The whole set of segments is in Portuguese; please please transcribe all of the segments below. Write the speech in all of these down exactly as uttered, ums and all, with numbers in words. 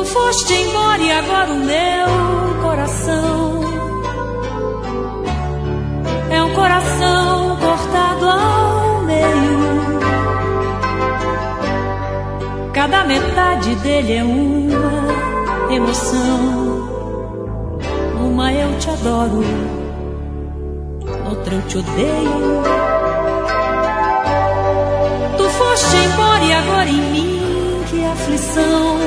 foste embora e agora o meu coração é um coração cortado ao meio. Cada metade dele é uma emoção. Uma eu te adoro, outra eu te odeio. Tu foste embora e agora em mim que aflição.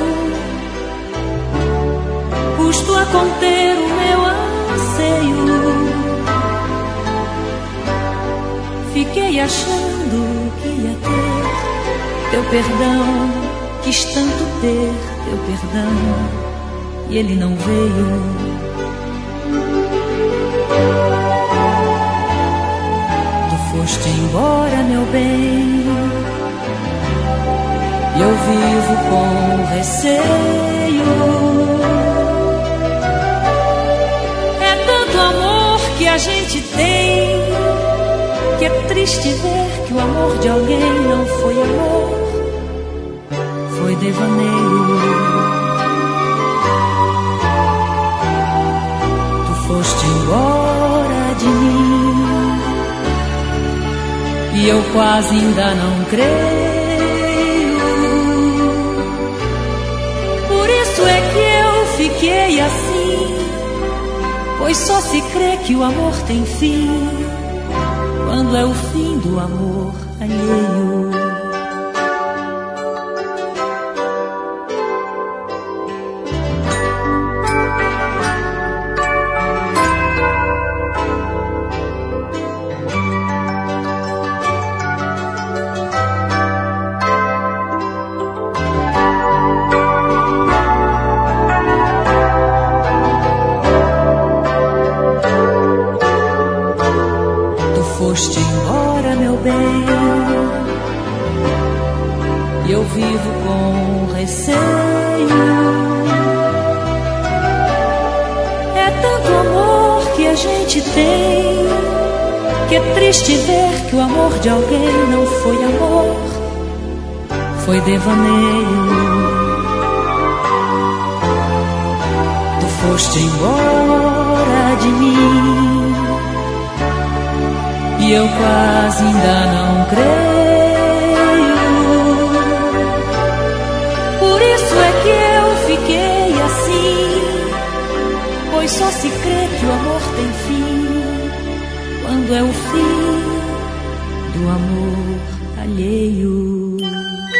Custo a conter o meu anseio. Fiquei achando que ia ter teu perdão. Quis tanto ter teu perdão e ele não veio. Tu foste embora, meu bem, e eu vivo com receio. É tanto amor que a gente tem, que é triste ver que o amor de alguém não foi amor, foi devaneio. Tu foste embora de mim e eu quase ainda não creio. Por isso é que eu fiquei assim, pois só se crê que o amor tem fim quando é o fim do amor alheio. Foste embora, meu bem, e eu vivo com receio. É tanto amor que a gente tem, que é triste ver que o amor de alguém não foi amor, foi devaneio. Tu foste embora de mim e eu quase ainda não creio. Por isso é que eu fiquei assim, pois só se crê que o amor tem fim quando é o fim do amor alheio.